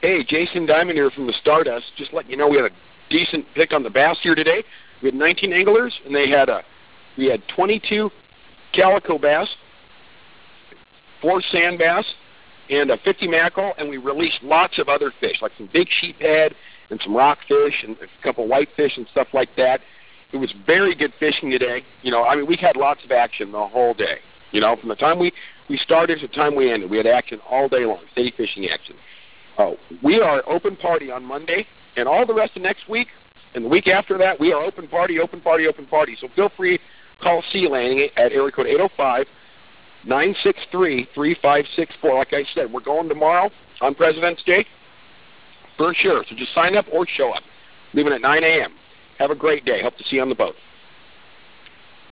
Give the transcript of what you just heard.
Hey, Jason Diamond here from the Stardust. Just letting you know we had a decent pick on the bass here today. We had 19 anglers, and we had 22 calico bass, 4 sand bass, and 50 mackerel, and we released lots of other fish, like some big sheephead and some rockfish and a couple whitefish and stuff like that. It was very good fishing today. We had lots of action the whole day. From the time we started to the time we ended, we had action all day long, steady fishing action. We are open party on Monday, and all the rest of next week, and the week after that, we are open party, open party, open party. So feel free to call Sea Landing at area code 805-963-3564. Like I said, we're going tomorrow on President's Day for sure. So just sign up or show up. Leaving at 9 a.m. Have a great day. Hope to see you on the boat.